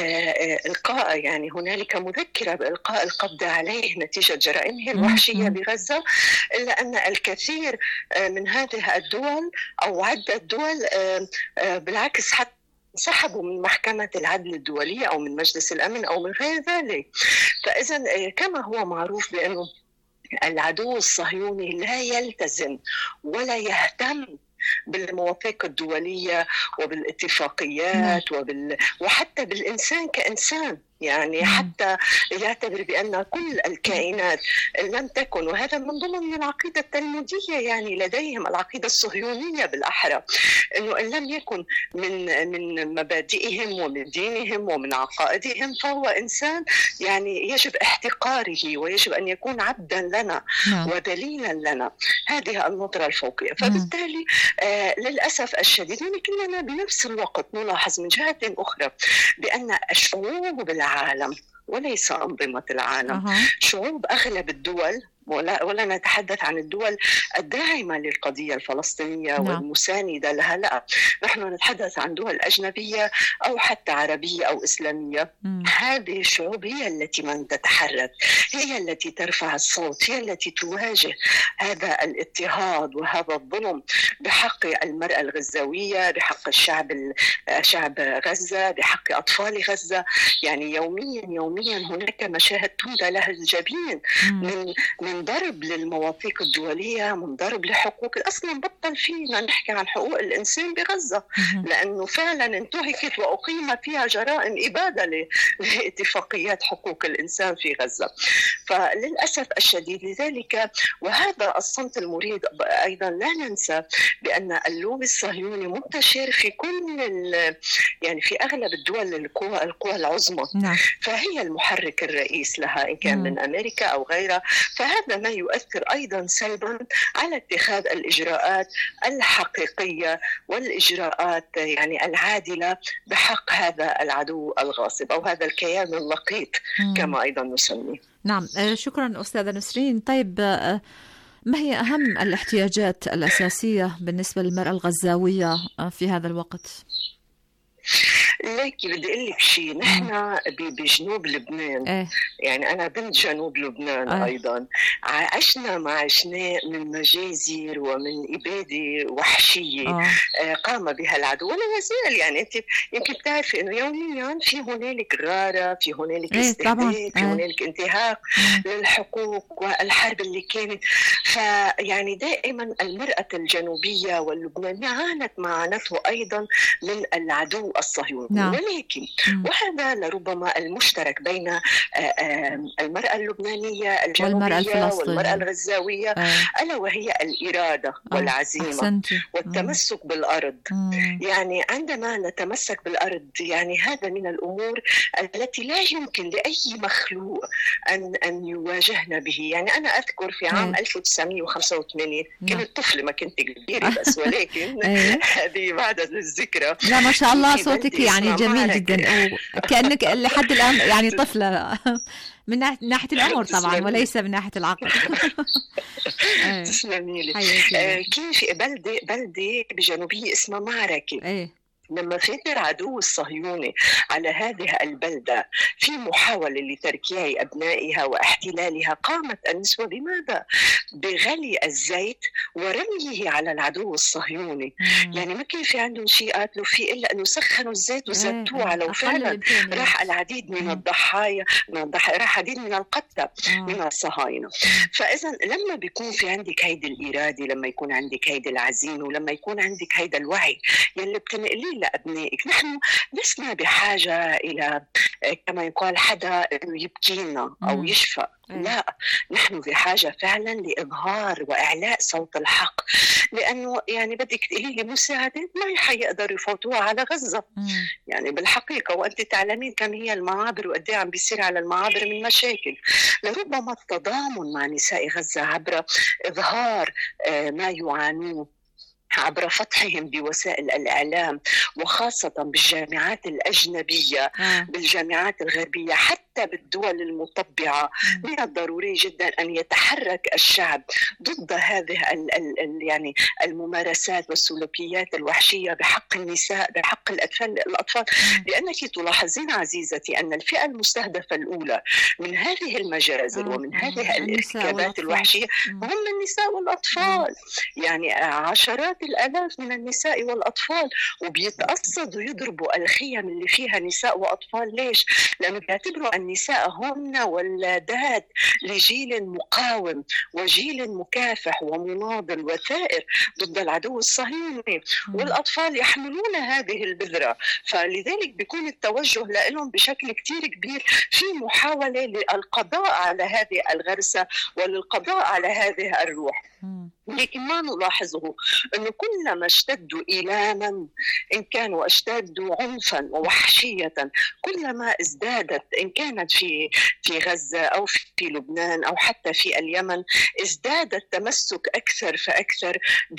إلقاء يعني هنالك مذكرة بإلقاء القبض عليه نتيجة جرائمه الوحشية بغزة، إلا أن الكثير من هذه الدول أو عدة دول بالعكس حتى سحبوا من محكمة العدل الدولية أو من مجلس الأمن أو من غير ذلك. فإذا كما هو معروف بأنه العدو الصهيوني لا يلتزم ولا يهتم بالمواثيق الدولية وبالاتفاقيات وبال... وحتى بالإنسان كإنسان، يعني حتى يعتبر بأن كل الكائنات لم تكن، وهذا من ضمن العقيدة التلمودية يعني لديهم العقيدة الصهيونية بالأحرى، أنه إن لم يكن من من مبادئهم ومن دينهم ومن عقائدهم فهو إنسان يعني يجب احتقاره ويجب أن يكون عبدا لنا ودليلا لنا. هذه النظرة الفوقية. فبالتالي آه للأسف الشديد ولكننا بنفس الوقت نلاحظ من جهة أخرى بأن الشعوب بالعالم العالم وليس أنظمة العالم أه. شعوب أغلب الدول ولا, ولا نتحدث عن الدول الداعمة للقضية الفلسطينية نعم. والمساندة لها، لا، نحن نتحدث عن دول أجنبية أو حتى عربية أو إسلامية. م. هذه الشعوب هي التي من تتحرك، هي التي ترفع الصوت، هي التي تواجه هذا الاضطهاد وهذا الظلم بحق المرأة الغزاوية، بحق الشعب شعب غزة، بحق أطفال غزة. يعني يوميا يوميا هناك مشاهد تمضى لها الجبين من من ضرب للمواثيق الدولية، من ضرب لحقوق. أصلا بطل فينا نحكي عن حقوق الإنسان بغزة لأنه فعلا انتهكت وأقيم فيها جرائم إبادة لاتفاقيات حقوق الإنسان في غزة. فللأسف الشديد لذلك، وهذا الصمت المريض أيضا لا ننسى بأن اللوبي الصهيوني منتشر في كل يعني في أغلب الدول القوى القوى العظمى نعم. فهي المحرك الرئيس لها إن كان من أمريكا أو غيرها. فهذا ما يؤثر أيضا سلبا على اتخاذ الإجراءات الحقيقية والإجراءات يعني العادلة بحق هذا العدو الغاصب أو هذا الكيان اللقيط كما أيضا نسميه. نعم، شكرا أستاذة نسرين. طيب، ما هي أهم الاحتياجات الأساسية بالنسبة للمرأة الغزاوية في هذا الوقت؟ لكن بدي أقول لك شيء، نحن بجنوب لبنان إيه؟ يعني أنا بنت جنوب لبنان إيه؟ أيضا عشنا مع عشناء من مجازر ومن إبادة وحشية آه. قام بها العدو ولا يزال. يعني أنت يمكن تعرفي إنه يوميا في هنالك غارة، في هنالك إيه استهداد، في إيه؟ هنالك انتهاك إيه؟ للحقوق والحرب اللي كانت. فيعني دائما المرأة الجنوبية واللبنانية عانت معاناته أيضا من العدو الصهيوني نعم. ولكن وهذا لربما المشترك بين المرأة اللبنانية الجنوبية والمرأة الغزاوية آه. ألا وهي الإرادة آه. والعزيمة أحسنتي. والتمسك آه. بالأرض. مم. يعني عندما نتمسك بالأرض يعني هذا من الأمور التي لا يمكن لأي مخلوق أن أن يواجهنا به. يعني أنا أذكر في عام ألف وتسعمائة وخمسة وثمانين كنت طفلة، ما كنت كبيرة بس ولكن هذه بعد الذكرى. لا ما شاء الله صوتك يعني جميل جدا، كأنك لحد الآن يعني طفلة من ناحية العمر طبعا وليس من ناحية العقل. تسلمي لي. كان في بلدة بلدة بجنوبية اسمها معركة. ايه لما فكر عدو الصهيوني على هذه البلدة في محاولة لتركيع أبنائها واحتلالها، قامت النسوة بماذا؟ بغلي الزيت ورميه على العدو الصهيوني. مم. يعني ما كان في عندهم شيء قاتلوا فيه إلا أنه سخنوا الزيت وزتوه على، وفعلا راح العديد من الضحايا من الضحايا راح العديد من القتلى من الصهاينة. فإذا لما بيكون في عندك هيدا الإرادة، لما يكون عندك هيدا العزيمة، ولما يكون عندك هيدا الوعي يلي بتنقليه لأبنائك. نحن لسنا بحاجة إلى كما يقال حدا يبكينا أو يشفى، لا، نحن بحاجة فعلا لإظهار وإعلاء صوت الحق، لأنه يعني بدك تقولي لي مساعدة ما حيقدروا يفوتوها على غزة. مم. يعني بالحقيقة وأنت تعلمين كم هي المعابر وقد ايه عم بيصير على المعابر من مشاكل. لربما التضامن مع نساء غزة عبر إظهار ما يعانوه عبر فتحهم بوسائل الإعلام، وخاصة بالجامعات الأجنبية آه. بالجامعات الغربية، حتى بالدول المطبعة، من الضروري جدا أن يتحرك الشعب ضد هذه ال ال يعني الممارسات والسلوكيات الوحشية بحق النساء، بحق الأطفال, الأطفال. لأنك تلاحظين عزيزتي أن الفئة المستهدفة الأولى من هذه المجازر آه. ومن هذه الارتكابات الوحشية هم النساء والأطفال. يعني عشرات الآلاف من النساء والأطفال، وبيتقصدوا يضربوا الخيم اللي فيها نساء وأطفال. ليش؟ لأنه بيعتبروا النساء هن ولادات لجيل مقاوم وجيل مكافح ومناضل وثائر ضد العدو الصهيوني، والأطفال يحملون هذه البذرة. فلذلك بيكون التوجه لهم بشكل كتير كبير في محاولة للقضاء على هذه الغرسة وللقضاء على هذه الروح. لكن ما نلاحظه أنه كلما اشتدوا إيلاما إن كانوا اشتدوا عنفا ووحشية، كلما ازدادت إن كانت في في غزة أو في لبنان أو حتى في اليمن، ازداد التمسك أكثر فأكثر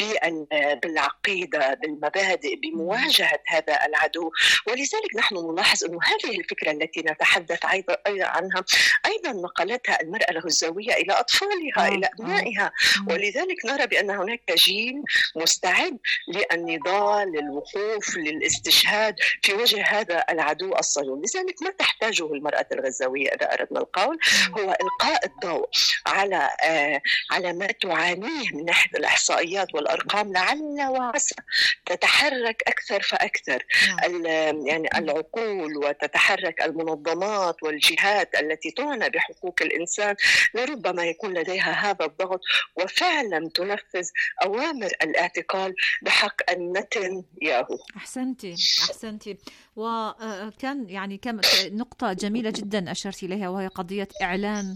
بالعقيدة، بالمبادئ، بمواجهة هذا العدو. ولذلك نحن نلاحظ أنه هذه الفكرة التي نتحدث أيضا عنها أيضا نقلتها المرأة الغزاوية إلى أطفالها، إلى أبنائها. ولذلك نرى بأن هناك جيل مستعد للنضال، للوقوف، للاستشهاد في وجه هذا العدو الصهيوني. لذلك ما تحتاجه المرأة الغزاوية إذا أردنا القول هو إلقاء الضوء على آه على ما تعانيه من ناحية الإحصائيات والأرقام، لعل وعسى تتحرك أكثر فأكثر يعني العقول، وتتحرك المنظمات والجهات التي تعنى بحقوق الإنسان، لربما يكون لديها هذا الضغط وفعلا تنفذ أوامر الاعتقال بحق النتنياهو. أحسنتي أحسنتي وكان يعني كم نقطة جميلة جدا أشرت إليها، وهي قضية إعلان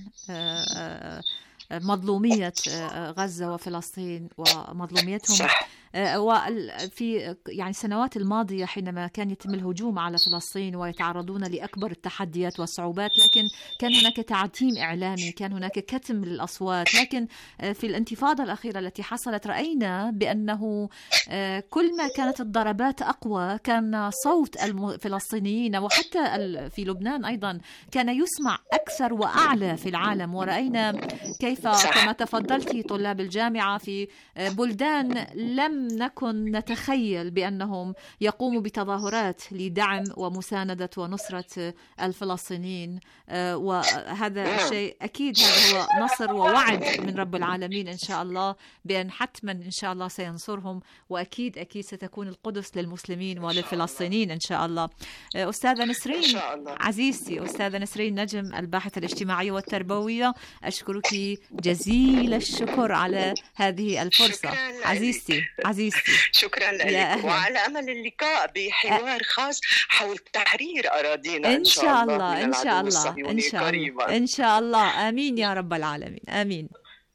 مظلومية غزة وفلسطين ومظلوميتهم. صح. وفي يعني السنوات الماضية حينما كان يتم الهجوم على فلسطين ويتعرضون لأكبر التحديات والصعوبات، لكن كان هناك تعتيم إعلامي، كان هناك كتم للأصوات. لكن في الانتفاضة الأخيرة التي حصلت رأينا بأنه كل ما كانت الضربات أقوى كان صوت الفلسطينيين، وحتى في لبنان أيضا كان يسمع أكثر وأعلى في العالم. ورأينا كيف كما تفضلتي طلاب الجامعة في بلدان لم نكن نتخيل بأنهم يقوموا بتظاهرات لدعم ومساندة ونصرة الفلسطينيين، وهذا الشيء أكيد هذا هو نصر ووعد من رب العالمين إن شاء الله بأن حتما إن شاء الله سينصرهم، وأكيد أكيد ستكون القدس للمسلمين وللفلسطينيين إن شاء الله. أستاذة نسرين عزيزتي، أستاذة نسرين نجم، الباحثة الاجتماعية والتربوية، أشكرك جزيل الشكر على هذه الفرصة. عزيزتي عزيزتي شكرا لك، وعلى أمل اللقاء بحوار خاص حول تحرير أراضينا إن شاء الله. إن شاء الله إن شاء الله إن شاء الله. آمين يا رب العالمين، آمين.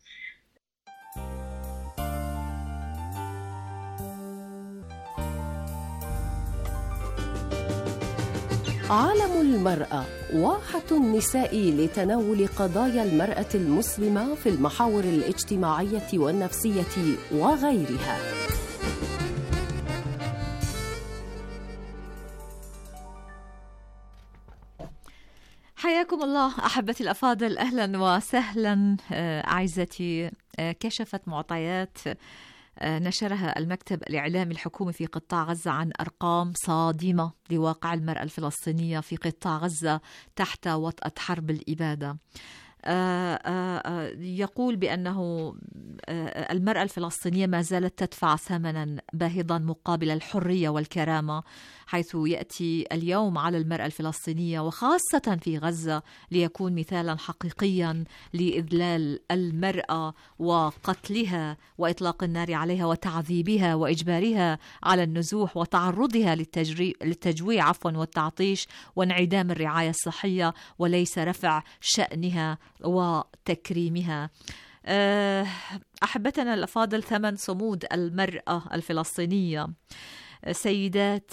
عالم المرأة، واحة النساء لتناول قضايا المرأة المسلمة في المحاور الاجتماعية والنفسية وغيرها. حياكم الله أحبتي الأفاضل، أهلا وسهلا. أعزتي، كشفت معطيات نشرها المكتب الإعلامي الحكومي في قطاع غزة عن أرقام صادمة لواقع المرأة الفلسطينية في قطاع غزة تحت وطأة حرب الإبادة. يقول بأنه المرأة الفلسطينية ما زالت تدفع ثمنا باهظا مقابل الحرية والكرامة، حيث يأتي اليوم على المرأة الفلسطينية وخاصة في غزة ليكون مثالا حقيقيا لإذلال المرأة وقتلها وإطلاق النار عليها وتعذيبها وإجبارها على النزوح وتعرضها للتجويع عفوا والتعطيش وانعدام الرعاية الصحية، وليس رفع شأنها وتكريمها. أحبتنا الأفاضل، ثمن صمود المرأة الفلسطينية سيدات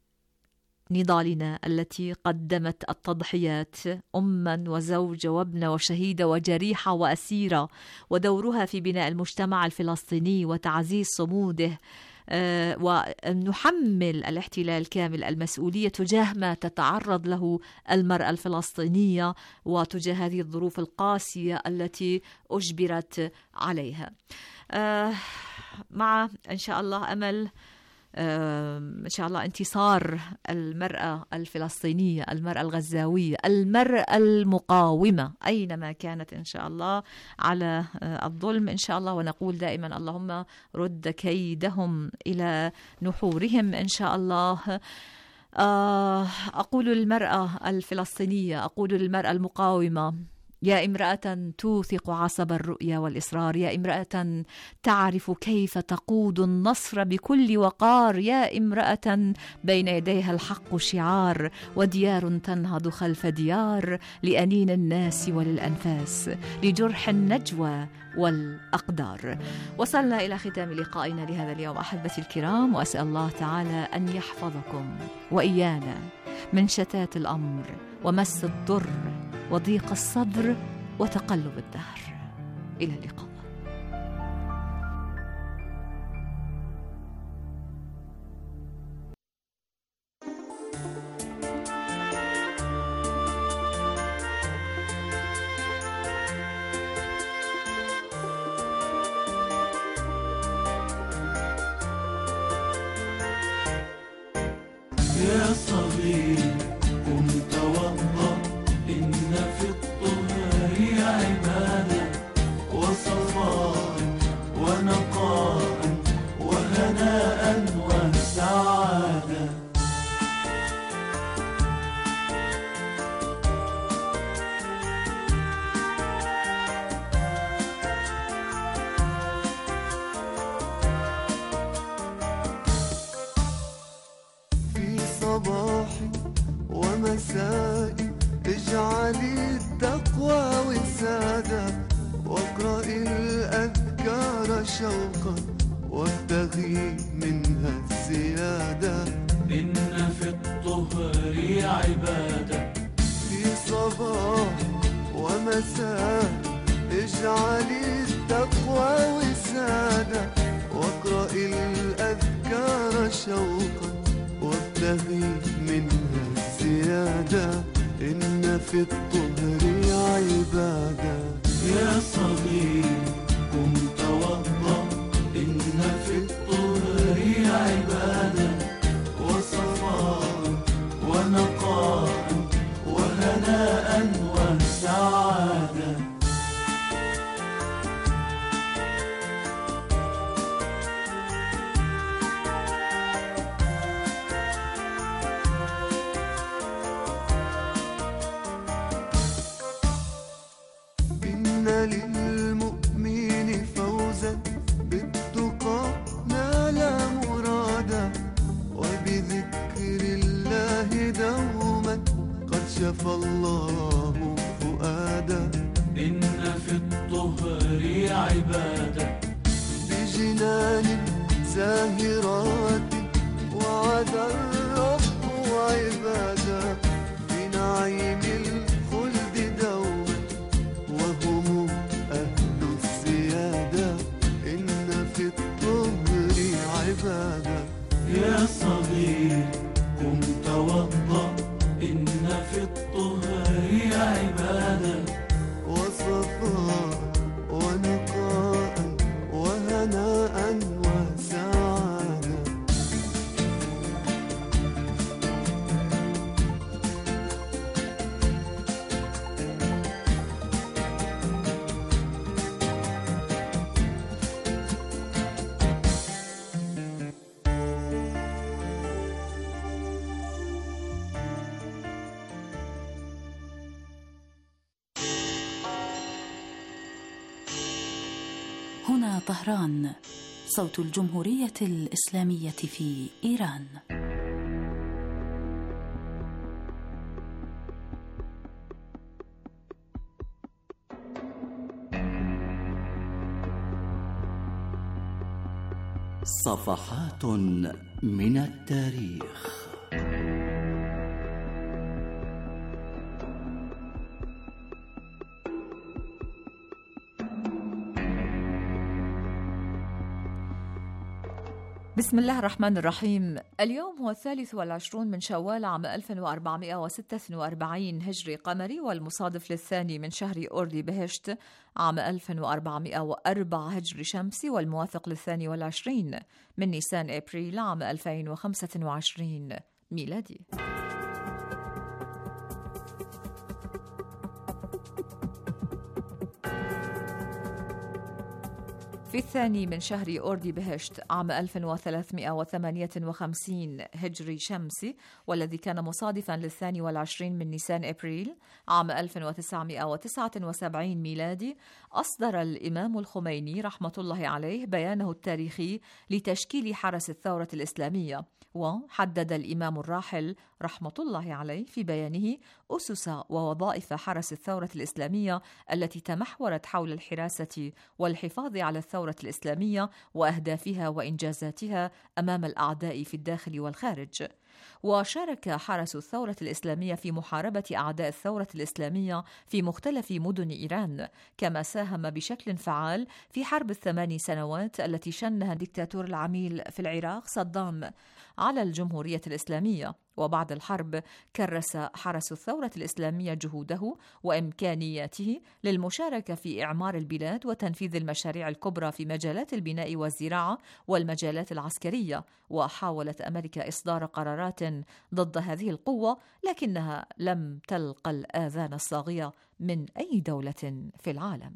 نضالنا التي قدمت التضحيات، أما وزوجة وابنة وشهيدة وجريحة وأسيرة، ودورها في بناء المجتمع الفلسطيني وتعزيز صموده، أه ونحمل الاحتلال كامل المسؤولية تجاه ما تتعرض له المرأة الفلسطينية وتجاه هذه الظروف القاسية التي أجبرت عليها. أه مع إن شاء الله أمل إن شاء الله انتصار المرأة الفلسطينية، المرأة الغزاوية، المرأة المقاومة أينما كانت إن شاء الله على الظلم إن شاء الله. ونقول دائما اللهم رد كيدهم إلى نحورهم إن شاء الله. أقول للمرأة الفلسطينية، أقول للمرأة المقاومة: يا امرأة توثق عصب الرؤيا والإصرار، يا امرأة تعرف كيف تقود النصر بكل وقار، يا امرأة بين يديها الحق شعار وديار تنهض خلف ديار، لأنين الناس وللأنفاس، لجرح النجوى والأقدار. وصلنا إلى ختام لقائنا لهذا اليوم أحبتي الكرام، وأسأل الله تعالى أن يحفظكم وإيانا من شتات الأمر ومس الضر وضيق الصدر وتقلب الدهر. إلى اللقاء. يا صغير قم توضأ، إن في الطهر عبادة وصفاء ونقاء وهناء وسعادة. صباحي ومسائي اجعلي التقوى وسادة، واقرأي الأذكار شوقا وابتغي منها الزيادة. إن في الطهر عبادة في صباحي ومسائي اجعلي التقوى وسادة، واقرأي الأذكار شوقا وابتغي منها الزيادة. إن في الطهر عبادة. يا صغير قم توضأ، إن في الطهر عبادة وصفاء ونقاء وهناء وسعادة. للمؤمن فوزا بالتقى نال مرادا، وبذكر الله دوما قد شفى الله فؤادا. إن في الطهر عبادة بجنان زاهرات وعد الرب عبادا، بنعيم الخلد دوما وهم أهل السيادة. إن في الطهر عبادة. يا صغير قم توضأ، إن في الطهر عبادة وصفاء ونقاء وهناء وسعادة. هنا طهران، صوت الجمهورية الإسلامية في إيران. صفحات من التاريخ. بسم الله الرحمن الرحيم. اليوم هو الثالث والعشرون من شوال عام ألف وأربعمائة وستة وأربعين هجري قمري، والمصادف للثاني من شهر أوردي بهشت عام ألف وأربعمائة وأربعة هجري شمسي، والموافق للثاني والعشرين من نيسان أبريل عام ألفين وخمسة وعشرين ميلادي. في الثاني من شهر أوردي بهشت عام ألف وثلاثمائة وثمانية وخمسين هجري شمسي، والذي كان مصادفا للثاني والعشرين من نيسان أبريل عام ألف وتسعمائة وتسعة وسبعين ميلادي، أصدر الإمام الخميني رحمة الله عليه بيانه التاريخي لتشكيل حرس الثورة الإسلامية. وحدد الإمام الراحل رحمة الله عليه في بيانه أسس ووظائف حرس الثورة الإسلامية التي تمحورت حول الحراسة والحفاظ على الثورة الإسلامية وأهدافها وإنجازاتها أمام الأعداء في الداخل والخارج. وشارك حرس الثورة الإسلامية في محاربة أعداء الثورة الإسلامية في مختلف مدن إيران، كما ساهم بشكل فعال في حرب الثماني سنوات التي شنها الدكتاتور العميل في العراق صدام على الجمهورية الإسلامية. وبعد الحرب كرس حرس الثورة الإسلامية جهوده وإمكانياته للمشاركة في إعمار البلاد وتنفيذ المشاريع الكبرى في مجالات البناء والزراعة والمجالات العسكرية. وحاولت أمريكا إصدار قرارات ضد هذه القوة، لكنها لم تلقى الآذان الصاغية من أي دولة في العالم.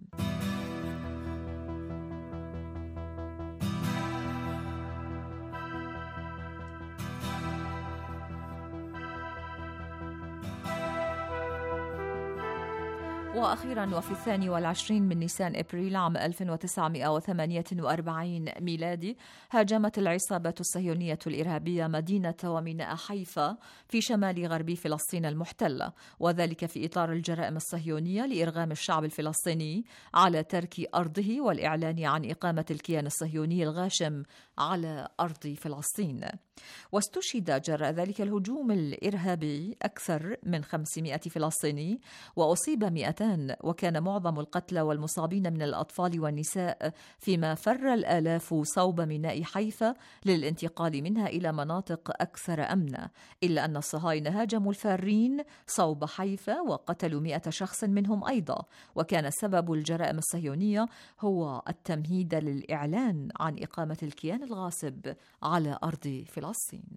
وأخيرا وفي الثاني والعشرين من نيسان أبريل عام ألف وتسعمائة وثمانية وأربعين ميلادي، هاجمت العصابة الصهيونية الإرهابية مدينة وميناء حيفا في شمال غرب فلسطين المحتلة، وذلك في إطار الجرائم الصهيونية لإرغام الشعب الفلسطيني على ترك أرضه والإعلان عن إقامة الكيان الصهيوني الغاشم على أرض فلسطين. واستشهد جراء ذلك الهجوم الإرهابي أكثر من خمسمائة فلسطيني، وأصيب مئتان، وكان معظم القتلى والمصابين من الأطفال والنساء، فيما فر الآلاف صوب ميناء حيفا للانتقال منها إلى مناطق أكثر أمنا، إلا أن الصهاينة هاجموا الفارين صوب حيفا وقتلوا مئة شخص منهم أيضا. وكان سبب الجرائم الصهيونية هو التمهيد للإعلان عن إقامة الكيان الغاصب على أرض فلسطين.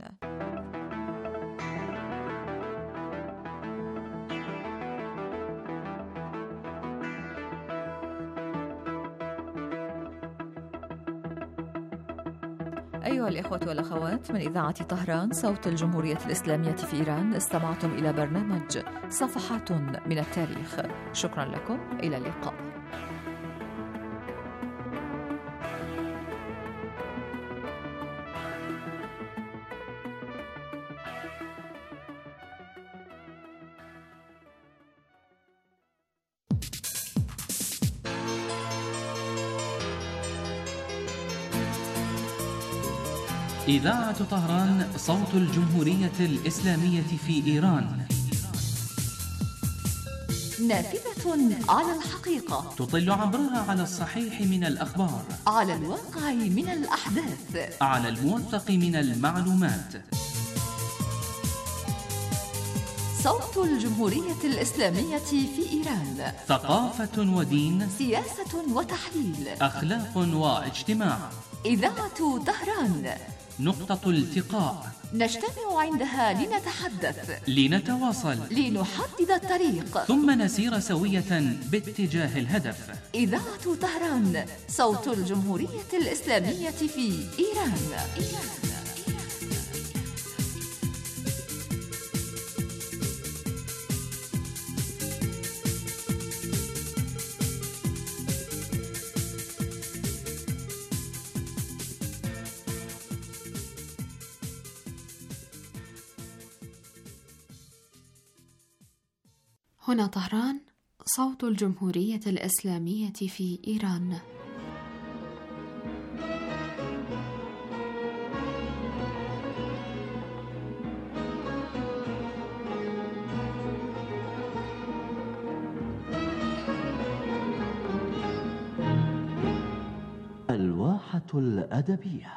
أيها الإخوة والأخوات، من إذاعة طهران صوت الجمهورية الإسلامية في إيران، استمعتم إلى برنامج صفحات من التاريخ. شكرا لكم، إلى اللقاء. إذاعة طهران صوت الجمهورية الإسلامية في إيران، نافذة على الحقيقة، تطل عبرها على الصحيح من الأخبار، على الواقع من الأحداث، على الموثق من المعلومات. صوت الجمهورية الإسلامية في إيران، ثقافة ودين، سياسة وتحليل، أخلاق واجتماع. إذاعة طهران، نقطة التقاء، نجتمع عندها لنتحدث، لنتواصل، لنحدد الطريق، ثم نسير سوية باتجاه الهدف. إذاعة طهران، صوت الجمهورية الإسلامية في إيران. هنا طهران، صوت الجمهورية الإسلامية في إيران. الواحة الأدبية.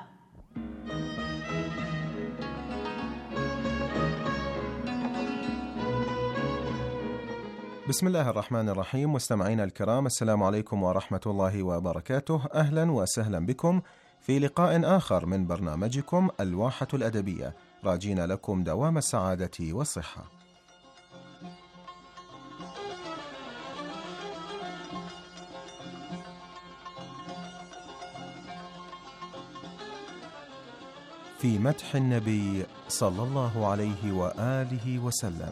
بسم الله الرحمن الرحيم. مستمعينا الكرام، السلام عليكم ورحمة الله وبركاته. أهلا وسهلا بكم في لقاء آخر من برنامجكم الواحة الأدبية، راجين لكم دوام السعادة والصحة. في مدح النبي صلى الله عليه وآله وسلم.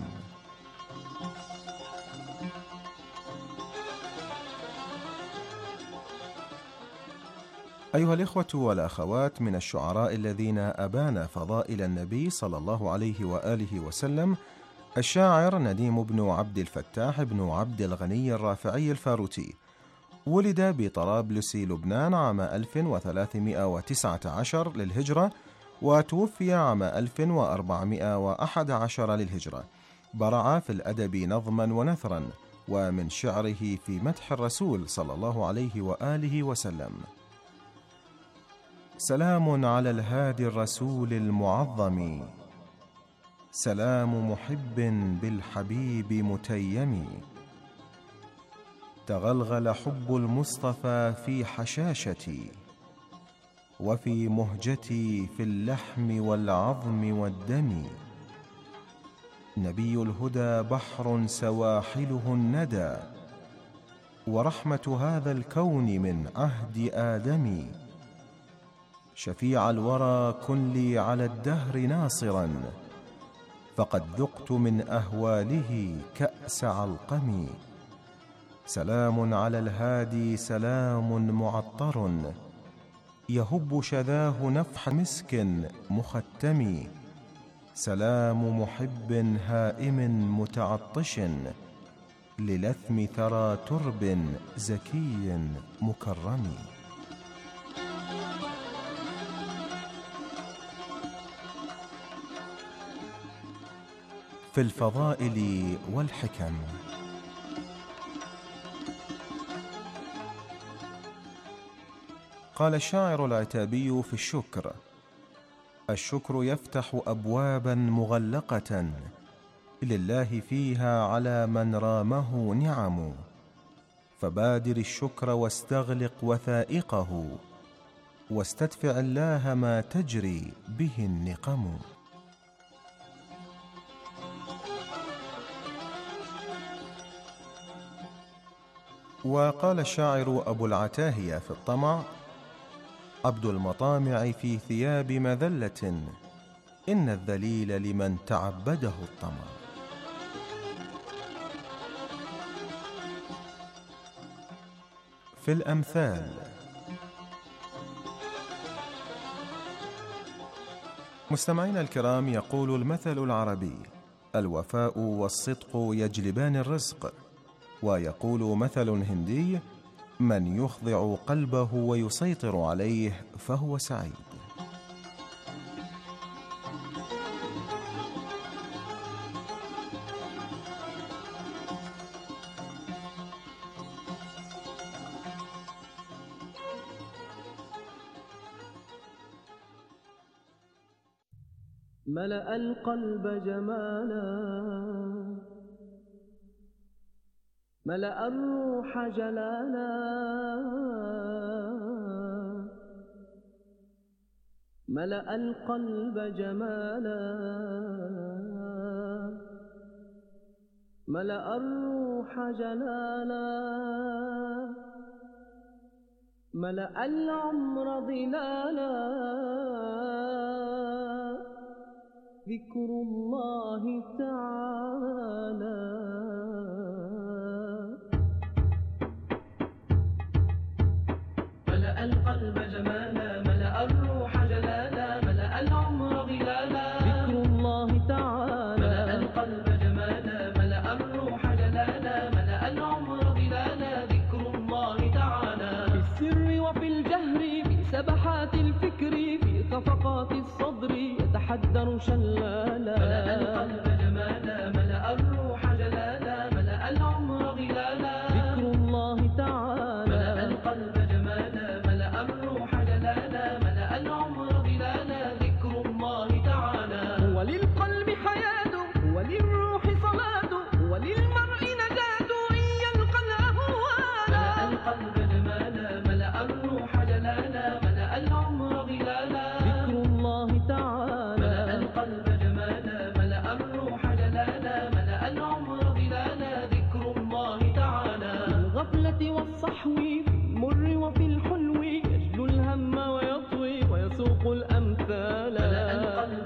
أيها الإخوة والأخوات، من الشعراء الذين أبان فضائل النبي صلى الله عليه وآله وسلم الشاعر نديم بن عبد الفتاح بن عبد الغني الرافعي الفاروتي. ولد بطرابلس لبنان عام ألف وثلاثمائة وتسعة عشر للهجرة، وتوفي عام ألف وأربعمائة وأحد عشر للهجرة. برع في الأدب نظما ونثرا، ومن شعره في مدح الرسول صلى الله عليه وآله وسلم: سلام على الهادي الرسول المعظم، سلام محب بالحبيب متيم، تغلغل حب المصطفى في حشاشتي، وفي مهجتي في اللحم والعظم والدم. نبي الهدى بحر سواحله الندى، ورحمة هذا الكون من عهد آدم. شفيع الورى كن لي على الدهر ناصرا، فقد ذقت من أهواله كأس علقم. سلام على الهادي، سلام معطر، يهب شذاه نفح مسك مختم. سلام محب هائم متعطش، للثم ثرى ترب زكي مكرم. في الفضائل والحكم. قال الشاعر العتابي في الشكر: الشكر يفتح أبوابا مغلقة، لله فيها على من رامه نعم. فبادر الشكر واستغلق وثائقه، واستدفع الله ما تجري به النقم. وقال الشاعر أبو العتاهية في الطمع: عبد المطامع في ثياب مذلة، إن الذليل لمن تعبده الطمع. في الأمثال. مستمعينا الكرام، يقول المثل العربي: الوفاء والصدق يجلبان الرزق. ويقول مثل هندي: من يخضع قلبه ويسيطر عليه فهو سعيد. ملأ القلب جمالا، ملأ الروح جلالا، ملأ القلب جمالا، ملأ الروح جلالا، ملأ العمر ظلالا، ذكر الله تعالى. ملأ القلب جمالا، ملأ الروح جلالا، ملأ العمر ظلالا، ذكر الله تعالى. ملأ القلب جمالا، ملأ الروح جلالا، فيضات الصدر يتحدر شلالا. ملأ القلب جمالا، ملأ الروح جلالا، ملأ العمر غلالا. ذكر الله تعالى. ملأ القلب جمالا، ملأ الروح جلالا، ملأ العمر غلالا. ذكر الله تعالى. هو للقلب حياته، هو للروح صلاته، هو للمرء نجاته إن يلقى الأهوالا. ملأ القلب جمالا، ملأ الروح جلالا، ملأ العمر غلالا. ذكر الله تعالى. ملأ القلب جمالا، ملأ الروح جلالا، ملأ العمر غلالا. ذكر الله تعالى. في الغفلة والصحو، في المر وفي الحلو، يجلو الهم ويطوي ويسوق الأمثال. ملأ القلب